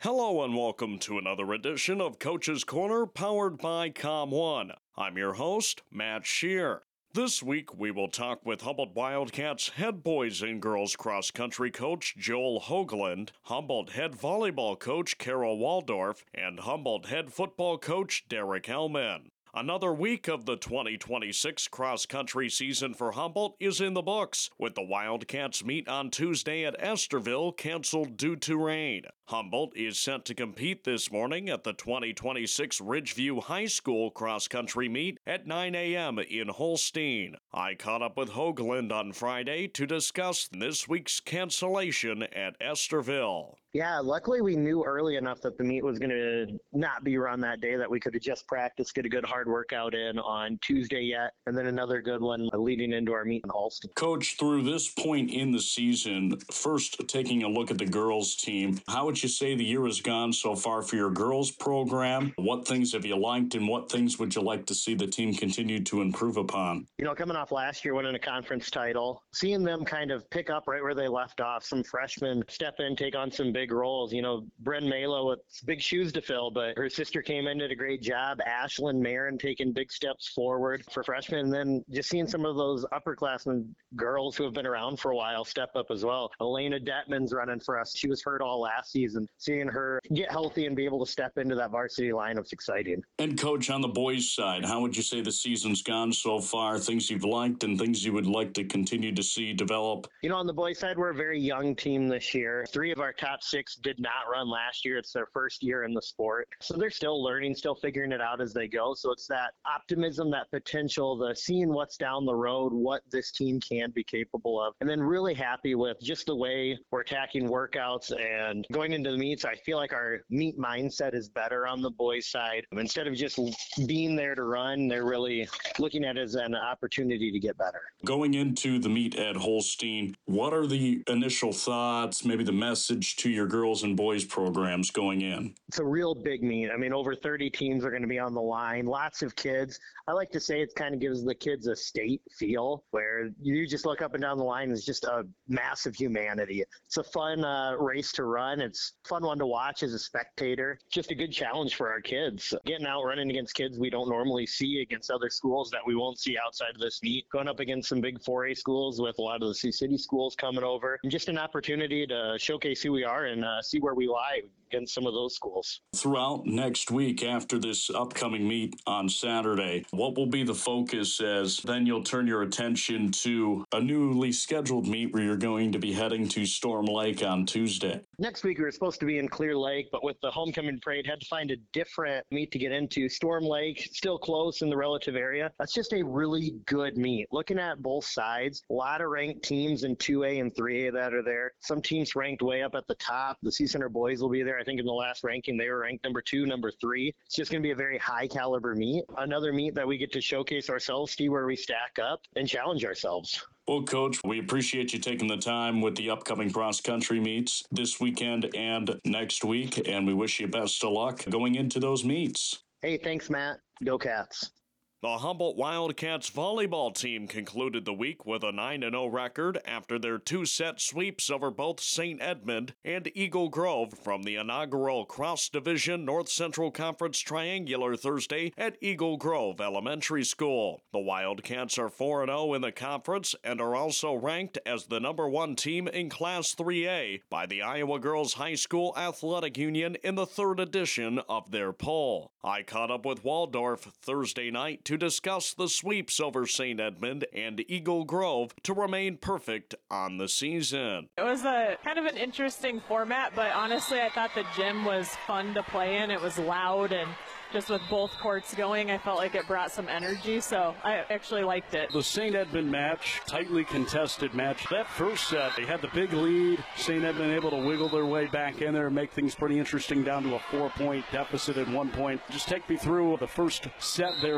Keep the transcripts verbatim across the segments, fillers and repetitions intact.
Hello and welcome to another edition of Coach's Corner powered by Com one. I'm your host, Matt Shear. This week we will talk with Humboldt Wildcats head boys and girls cross-country coach Joel Hoagland, Humboldt head volleyball coach Carol Waldorf, and Humboldt head football coach Derek Hellman. Another week of the twenty twenty-six cross-country season for Humboldt is in the books, with the Wildcats meet on Tuesday at Estherville canceled due to rain. Humboldt is set to compete this morning at the twenty twenty-six Ridgeview High School cross-country meet at nine a.m. in Holstein. I caught up with Hoagland on Friday to discuss this week's cancellation at Estherville. Yeah, luckily we knew early enough that the meet was going to not be run that day, that we could have just practiced, get a good hard workout in on Tuesday yet, and then another good one leading into our meet in Holstein. Coach, through this point in the season, first taking a look at the girls team, how would you say the year has gone so far for your girls program? What things have you liked and what things would you like to see the team continue to improve upon? You know, coming off last year winning a conference title, seeing them kind of pick up right where they left off, some freshmen step in, take on some big big roles. You know, Bryn Malo with big shoes to fill, but her sister came in, did a great job. Ashlyn Marin taking big steps forward for freshmen. And then just seeing some of those upperclassmen girls who have been around for a while step up as well. Elena Detman's running for us. She was hurt all last season. Seeing her get healthy and be able to step into that varsity lineup is exciting. And Coach, on the boys' side, how would you say the season's gone so far? Things you've liked and things you would like to continue to see develop? You know, on the boys' side, we're a very young team this year. Three of our top six did not run last year. It's their first year in the sport. So they're still learning, still figuring it out as they go. So it's that optimism, that potential, the seeing what's down the road, what this team can be capable of. And then really happy with just the way we're attacking workouts and going into the meets. I feel like our meet mindset is better on the boys' side. Instead of just being there to run, they're really looking at it as an opportunity to get better. Going into the meet at Holstein, what are the initial thoughts, maybe the message to your girls and boys programs going in? It's a real big meet. I mean, over thirty teams are going to be on the line, lots of kids. I like to say it kind of gives the kids a state feel where you just look up and down the line. It's just a massive humanity. It's a fun uh, race to run. It's a fun one to watch as a spectator. Just a good challenge for our kids. Getting out running against kids we don't normally see, against other schools that we won't see outside of this meet. Going up against some big four A schools with a lot of the Sioux City schools coming over. And just an opportunity to showcase who we are and uh, see where we lie against some of those schools. Throughout next week after this upcoming meet on Saturday, what will be the focus as then you'll turn your attention to a newly scheduled meet where you're going to be heading to Storm Lake on Tuesday? Next week we were supposed to be in Clear Lake, but with the homecoming parade, had to find a different meet to get into. Storm Lake, still close in the relative area. That's just a really good meet. Looking at both sides, a lot of ranked teams in two A and three A that are there. Some teams ranked way up at the top. The Sioux Center boys will be there. I think in the last ranking, they were ranked number two, number three. It's just going to be a very high caliber meet. Another meet that we get to showcase ourselves, see where we stack up, and challenge ourselves. Well, Coach, we appreciate you taking the time with the upcoming cross-country meets this weekend and next week, and we wish you best of luck going into those meets. Hey, thanks, Matt. Go Cats. The Humboldt Wildcats volleyball team concluded the week with a nine and oh record after their two-set sweeps over both Saint Edmund and Eagle Grove from the inaugural cross-division North Central Conference Triangular Thursday at Eagle Grove Elementary School. The Wildcats are four and oh in the conference and are also ranked as the number one team in Class three A by the Iowa Girls High School Athletic Union in the third edition of their poll. I caught up with Waldorf Thursday night to discuss the sweeps over Saint Edmund and Eagle Grove to remain perfect on the season. It was a kind of an interesting format, but honestly I thought the gym was fun to play in. It was loud, and just with both courts going, I felt like it brought some energy, so I actually liked it. The Saint Edmund match, tightly contested match. That first set, they had the big lead. Saint Edmund able to wiggle their way back in there and make things pretty interesting down to a four-point deficit at one point. Just take me through the first set there and trying to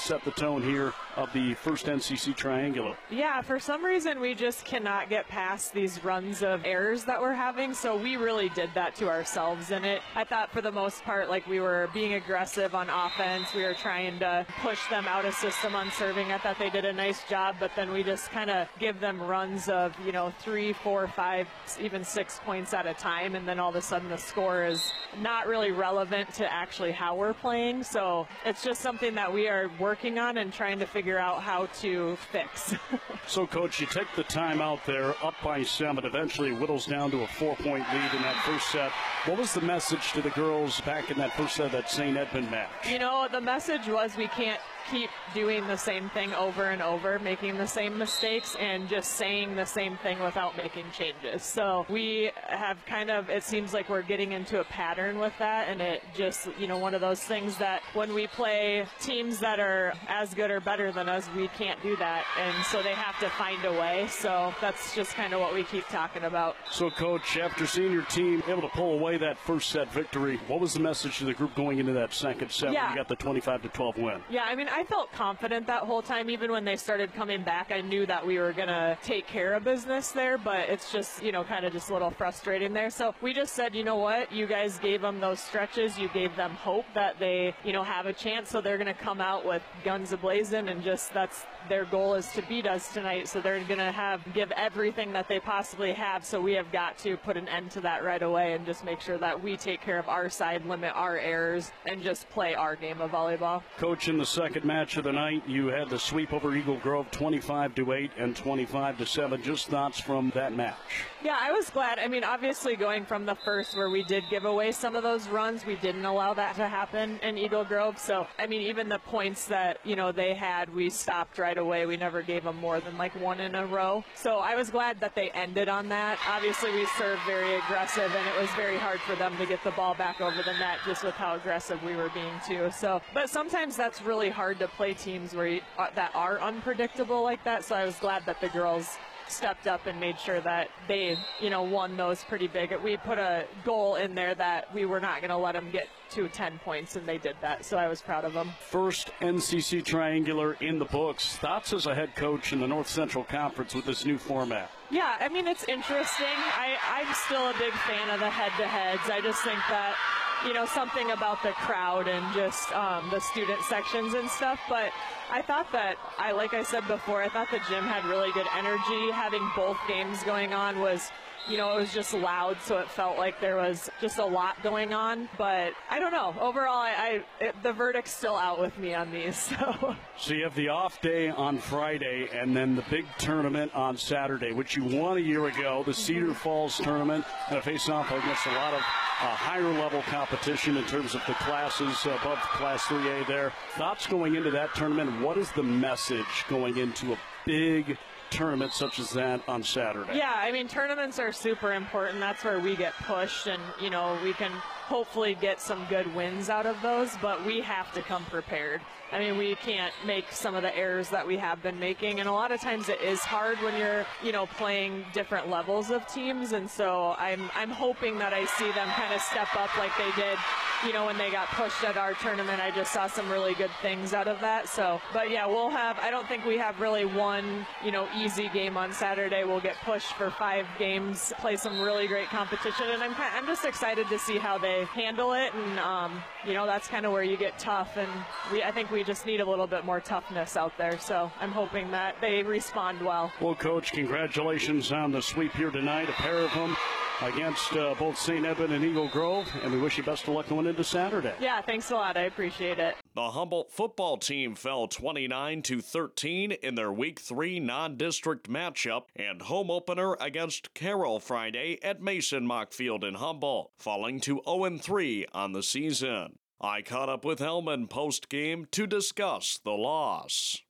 set the tone here of the first N C C Triangular. Yeah, for some reason we just cannot get past these runs of errors that we're having, so we really did that to ourselves in it. I thought for the most part, like, we were being aggressive on offense. We were trying to push them out of system on serving. I thought they did a nice job, but then we just kind of give them runs of, you know, three, four, five, even six points at a time, and then all of a sudden the score is not really relevant to actually how we're playing. So it's just something that we are working on and trying to figure out how to fix. So, Coach, you take the time out there, up by seven, eventually whittles down to a four-point lead in that first set. What was the message to the girls back in that first set of that Saint Edmund match? You know, the message was we can't keep doing the same thing over and over, making the same mistakes and just saying the same thing without making changes. So we have kind of, it seems like we're getting into a pattern with that, and it just, you know, one of those things that when we play teams that are as good or better than us, we can't do that, and so they have to find a way. So that's just kind of what we keep talking about. So, Coach, after seeing your team able to pull away that first set victory, what was the message to the group going into that second set yeah. when you got the twenty-five to twelve win? Yeah, I mean, I felt confident that whole time. Even when they started coming back, I knew that we were going to take care of business there, but it's just, you know, kind of just a little frustrating there. So we just said, you know what, you guys gave them those stretches. You gave them hope that they, you know, have a chance. So they're going to come out with guns a-blazing, and just that's their goal is to beat us tonight. So they're going to have give everything that they possibly have. So we have got to put an end to that right away and just make sure that we take care of our side, limit our errors, and just play our game of volleyball. Coach, in the second match of the night, you had the sweep over Eagle Grove twenty-five to eight and twenty-five to seven. Just thoughts from that match? Yeah, I was glad. I mean, obviously going from the first where we did give away some of those runs, we didn't allow that to happen in Eagle Grove. So, I mean, even the points that, you know, they had, we stopped right away. We never gave them more than like one in a row. So I was glad that they ended on that. Obviously, we served very aggressive, and it was very hard for them to get the ball back over the net just with how aggressive we were being too. So, but sometimes that's really hard to play teams where you, uh, that are unpredictable like that. So I was glad that the girls stepped up and made sure that they, you know, won those pretty big. We put a goal in there that we were not going to let them get to ten points, and they did that. So I was proud of them. First N C C Triangular in the books. Thoughts as a head coach in the North Central Conference with this new format? Yeah, I mean, it's interesting. I, I'm still a big fan of the head-to-heads. I just think that, you know, something about the crowd and just um, the student sections and stuff. But I thought that, I like I said before, I thought the gym had really good energy. Having both games going on was, you know, it was just loud, so it felt like there was just a lot going on. But I don't know. Overall, I, I it, the verdict's still out with me on these. So. so you have the off day on Friday and then the big tournament on Saturday, which you won a year ago, the Cedar Falls tournament, and a face-off against a lot of uh, higher-level competition in terms of the classes above Class three A there. Thoughts going into that tournament? What is the message going into a big tournament such as that on Saturday? Yeah, I mean, tournaments are super important. That's where we get pushed, and, you know, we can hopefully get some good wins out of those, but we have to come prepared. I mean, we can't make some of the errors that we have been making, and a lot of times it is hard when you're, you know, playing different levels of teams, and so I'm I'm hoping that I see them kind of step up like they did, you know, when they got pushed at our tournament. I just saw some really good things out of that. So, but yeah, we'll have, I don't think we have really one, you know, easy game on Saturday. We'll get pushed for five games, play some really great competition, and I'm kind I'm just excited to see how they handle it, and um, you know, that's kind of where you get tough, and we I think we just need a little bit more toughness out there. So I'm hoping that they respond well. Well, Coach, congratulations on the sweep here tonight, a pair of them against uh, both Saint Edmund and Eagle Grove, and we wish you best of luck going into Saturday. Yeah, thanks a lot. I appreciate it. The Humboldt football team fell twenty-nine to thirteen in their Week three non-district matchup and home opener against Carroll Friday at Mason Mock Field in Humboldt, falling to oh and three on the season. I caught up with Hellman post-game to discuss the loss.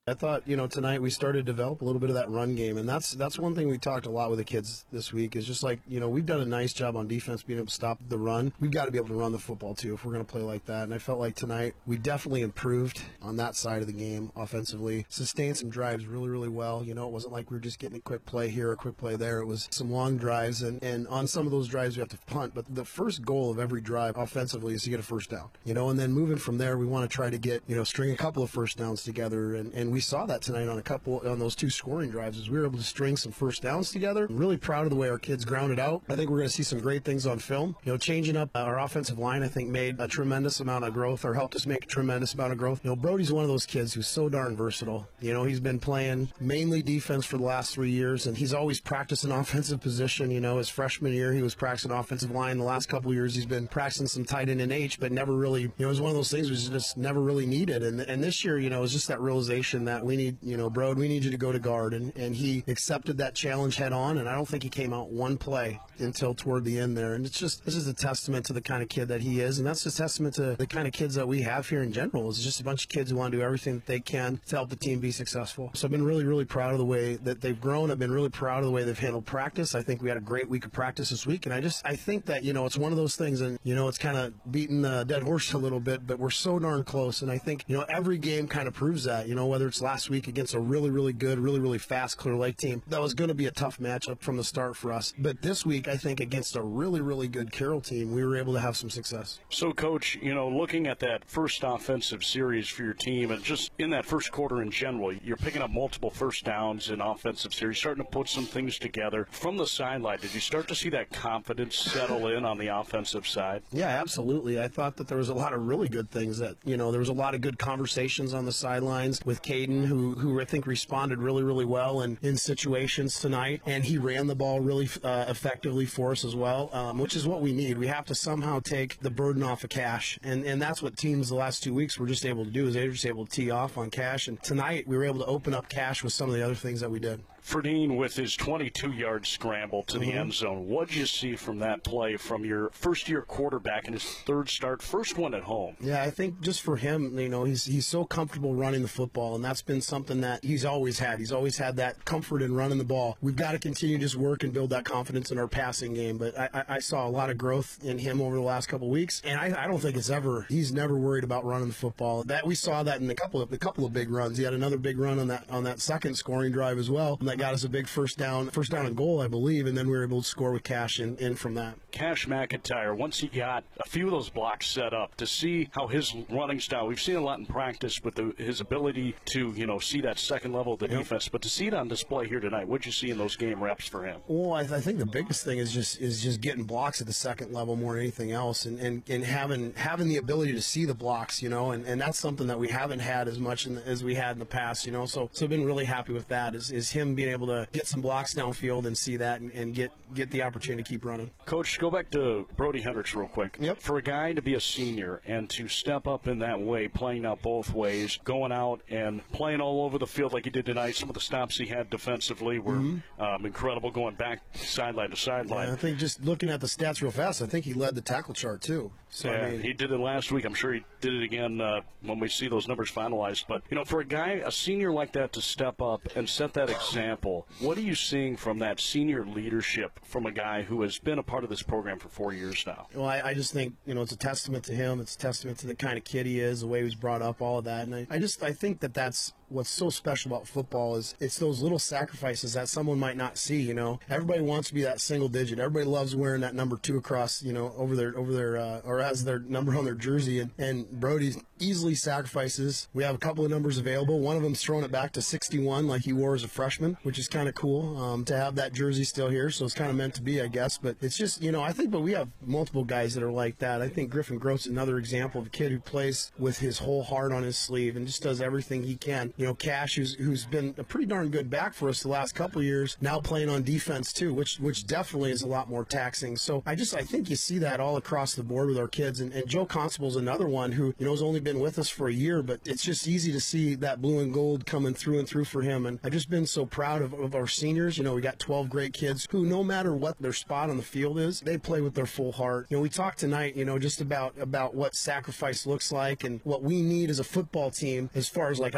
I thought, you know, tonight we started to develop a little bit of that run game, and that's that's one thing we talked a lot with the kids this week is just like, you know, we've done a nice job on defense being able to stop the run. We've got to be able to run the football too if we're going to play like that, and I felt like tonight we definitely improved on that side of the game offensively, sustained some drives really, really well. You know, it wasn't like we were just getting a quick play here, a quick play there. It was some long drives, and, and on some of those drives we have to punt, but the first goal of every drive offensively is to get a first down, you know, and then moving from there, we want to try to get, you know, string a couple of first downs together, and, and we saw that tonight on a couple, on those two scoring drives, as we were able to string some first downs together. I'm really proud of the way our kids grounded out. I think we're going to see some great things on film. You know, changing up our offensive line, I think, made a tremendous amount of growth, or helped us make a tremendous amount of growth. You know, Brody's one of those kids who's so darn versatile. You know, he's been playing mainly defense for the last three years, and he's always practiced an offensive position. You know, his freshman year, he was practicing offensive line. The last couple of years, he's been practicing some tight end and H, but never really, you know, it was one of those things was just never really needed. And and this year, you know, it was just that realization that we need, you know, Brode, we need you to go to guard, and, and he accepted that challenge head on, and I don't think he came out one play until toward the end there. And it's just, this is a testament to the kind of kid that he is, and that's just a testament to the kind of kids that we have here in general. It's just a bunch of kids who want to do everything that they can to help the team be successful. So I've been really, really proud of the way that they've grown. I've been really proud of the way they've handled practice. I think we had a great week of practice this week, and I just, I think that, you know, it's one of those things, and, you know, it's kind of beating the dead horse a little bit, but we're so darn close, and I think, you know, every game kind of proves that, you know, whether it's last week against a really, really good, really, really fast Clear Lake team, that was going to be a tough matchup from the start for us. But this week, I think against a really, really good Carroll team, we were able to have some success. So, Coach, you know, looking at that first offensive series for your team, and just in that first quarter in general, you're picking up multiple first downs in offensive series, starting to put some things together. From the sideline, did you start to see that confidence settle in on the offensive side? Yeah, absolutely. I thought that there was a lot of really good things that, you know, there was a lot of good conversations on the sidelines with Caden, who, who I think responded really, really well in, in situations tonight, and he ran the ball really uh, effectively for us as well, um, which is what we need. We have to somehow take the burden off of Cash, and, and that's what teams the last two weeks were just able to do, is they were just able to tee off on Cash, and tonight we were able to open up Cash with some of the other things that we did. Ferdine, with his twenty-two-yard scramble to the mm-hmm. end zone, what did you see from that play from your first-year quarterback in his third start, first one at home? Yeah, I think just for him, you know, he's he's so comfortable running the football, and that's been something that he's always had. He's always had that comfort in running the ball. We've got to continue to just work and build that confidence in our passing game, but I, I saw a lot of growth in him over the last couple of weeks, and I, I don't think it's ever, he's never worried about running the football. That we saw that in a couple of a couple of big runs. He had another big run on that on that second scoring drive as well, and that got us a big first down, first down and goal, I believe, and then we were able to score with Cash in, in from that. Cash McIntyre, once he got a few of those blocks set up, to see how his running style, we've seen a lot in practice with the, his ability to, you know, see that second level of the yep. defense, but to see it on display here tonight, what'd you see in those game reps for him? Well, I, th- I think the biggest thing is just is just getting blocks at the second level more than anything else, and, and, and having having the ability to see the blocks, you know, and, and that's something that we haven't had as much in the, as we had in the past, you know, so so I've been really happy with that, is, is him being able to get some blocks downfield and see that and, and get, get the opportunity to keep running. Coach, go back to Brody Hendricks real quick. Yep. For a guy to be a senior and to step up in that way, playing out both ways, going out and playing all over the field like he did tonight, some of the stops he had defensively were mm-hmm. um, incredible, going back sideline to sideline. Yeah, I think just looking at the stats real fast, I think he led the tackle chart too. So, yeah, I mean, he did it last week. I'm sure he did it again uh, when we see those numbers finalized. But, you know, for a guy, a senior like that, to step up and set that example, what are you seeing from that senior leadership from a guy who has been a part of this program for four years now? Well, I, I just think, you know, it's a testament to him. It's a testament to the kind of kid he is, the way he was brought up, all of that. And I, I just, I think that that's what's so special about football, is it's those little sacrifices that someone might not see. You know, everybody wants to be that single digit. Everybody loves wearing that number two across, you know, over their over their uh, or as their number on their jersey. And, and Brody easily sacrifices. We have a couple of numbers available. One of them's throwing it back to sixty-one, like he wore as a freshman, which is kind of cool um, to have that jersey still here. So it's kind of meant to be, I guess. But it's just, you know, I think, but we have multiple guys that are like that. I think Griffin Gross is another example of a kid who plays with his whole heart on his sleeve and just does everything he can. You know, Cash, who's, who's been a pretty darn good back for us the last couple of years, now playing on defense too, which which definitely is a lot more taxing. So I just I think you see that all across the board with our kids. And, and Joe Constable's another one who, you know, has only been with us for a year, but it's just easy to see that blue and gold coming through and through for him. And I've just been so proud of, of our seniors. You know, we got twelve great kids who, no matter what their spot on the field is, they play with their full heart. You know, we talked tonight, you know, just about about what sacrifice looks like and what we need as a football team as far as, like, I'm a sacrifice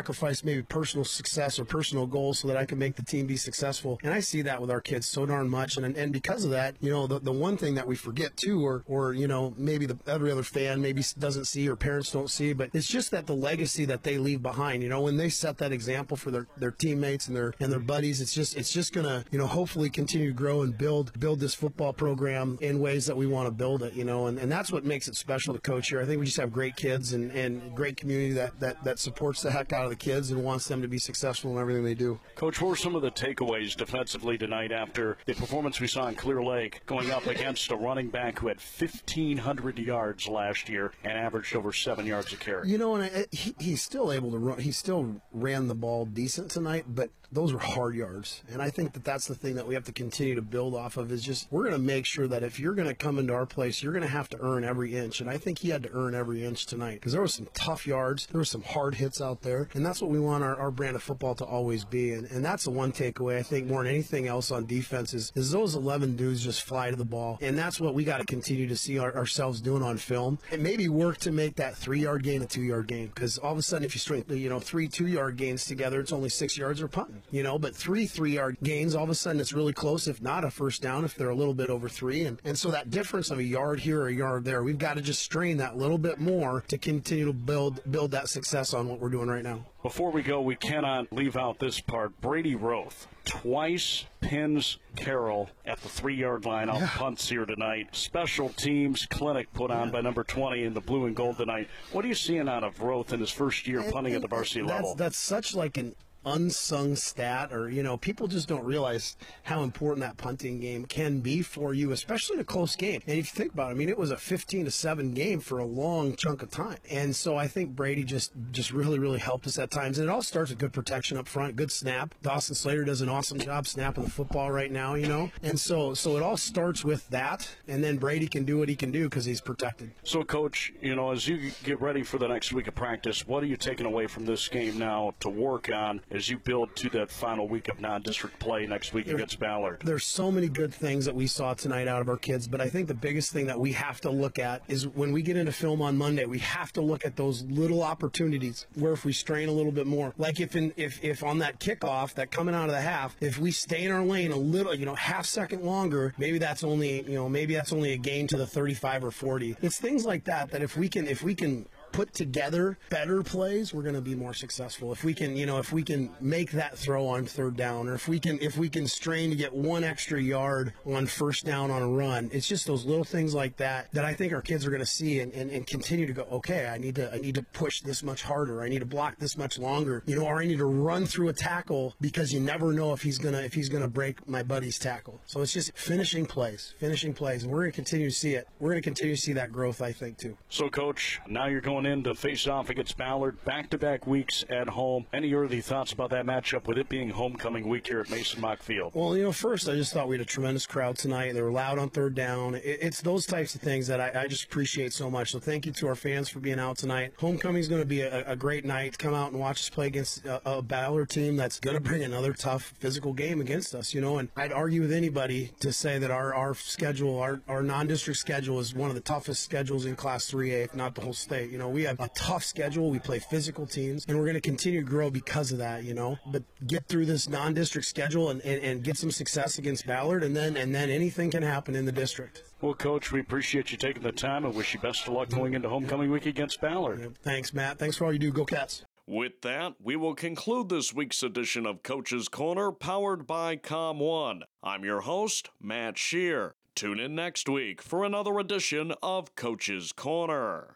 sacrifice maybe personal success or personal goals so that I can make the team be successful. And I see that with our kids so darn much. And and because of that, you know, the, the one thing that we forget too, or, or you know, maybe the every other fan maybe doesn't see or parents don't see, but it's just that the legacy that they leave behind. You know, when they set that example for their, their teammates and their and their buddies, it's just it's just gonna, you know, hopefully continue to grow and build build this football program in ways that we want to build it, you know, and, and that's what makes it special to coach here. I think we just have great kids and, and great community that, that, that supports the heck out of the kids and wants them to be successful in everything they do. Coach, what were some of the takeaways defensively tonight after the performance we saw in Clear Lake, going up against a running back who had fifteen hundred yards last year and averaged over seven yards a carry? You know, and I, he, he's still able to run. He still ran the ball decent tonight, but those were hard yards. And I think that that's the thing that we have to continue to build off of is just we're going to make sure that if you're going to come into our place, you're going to have to earn every inch. And I think he had to earn every inch tonight because there were some tough yards. There were some hard hits out there. And that's what we want our, our brand of football to always be. And, and that's the one takeaway, I think, more than anything else on defense is, is those eleven dudes just fly to the ball. And that's what we got to continue to see our, ourselves doing on film. And maybe work to make that three-yard gain a two-yard gain because all of a sudden if you string, you know, three two-yard gains together, it's only six yards or punting, you know, but three three-yard gains, all of a sudden it's really close, if not a first down, if they're a little bit over three. And, and so that difference of a yard here or a yard there, we've got to just strain that little bit more to continue to build build that success on what we're doing right now. Before we go, we cannot leave out this part. Brady Roth twice pins Carroll at the three-yard line off yeah. punts here tonight. Special teams clinic put on yeah. by number twenty in the blue and gold tonight. What are you seeing out of Roth in his first year and, punting and, at the varsity that's, level? That's such like an unsung stat, or you know, people just don't realize how important that punting game can be for you, especially in a close game. And if you think about it, I mean, it was a fifteen to seven game for a long chunk of time. And so I think Brady just just really really helped us at times. And it all starts with good protection up front, good snap. Dawson Slater does an awesome job snapping the football right now, you know. And so so it all starts with that, and then Brady can do what he can do because he's protected. So Coach, you know, as you get ready for the next week of practice, what are you taking away from this game now to work on as you build to that final week of non-district play next week there, against Ballard? There's so many good things that we saw tonight out of our kids, but I think the biggest thing that we have to look at is when we get into film on Monday, we have to look at those little opportunities where if we strain a little bit more, like if in, if if on that kickoff, that coming out of the half, if we stay in our lane a little, you know, half second longer, maybe that's only, you know, maybe that's only a gain to the thirty-five or forty. It's things like that that if we can if we can put together better plays, we're going to be more successful. If we can, you know, if we can make that throw on third down, or if we can, if we can strain to get one extra yard on first down on a run, it's just those little things like that that I think our kids are going to see and, and, and continue to go, okay, I need to, I need to push this much harder. I need to block this much longer, you know, or I need to run through a tackle because you never know if he's going to, if he's going to break my buddy's tackle. So it's just finishing plays, finishing plays, and we're going to continue to see it. We're going to continue to see that growth, I think, too. So, Coach, now you're going in to face off against Ballard, back-to-back weeks at home. Any early thoughts about that matchup with it being homecoming week here at Mason Mock Field? Well, you know, first I just thought we had a tremendous crowd tonight. They were loud on third down. It, it's those types of things that I, I just appreciate so much. So thank you to our fans for being out tonight. Homecoming is going to be a, a great night. Come out and watch us play against a, a Ballard team that's going to bring another tough physical game against us, you know, and I'd argue with anybody to say that our, our schedule, our, our non-district schedule is one of the toughest schedules in Class three A, if not the whole state. You know, we have a tough schedule. We play physical teams, and we're going to continue to grow because of that, you know. But get through this non-district schedule and, and, and get some success against Ballard, and then and then anything can happen in the district. Well, Coach, we appreciate you taking the time and wish you best of luck going into homecoming week against Ballard. Yeah, thanks, Matt. Thanks for all you do. Go Cats. With that, we will conclude this week's edition of Coach's Corner, powered by Com one. I'm your host, Matt Shear. Tune in next week for another edition of Coach's Corner.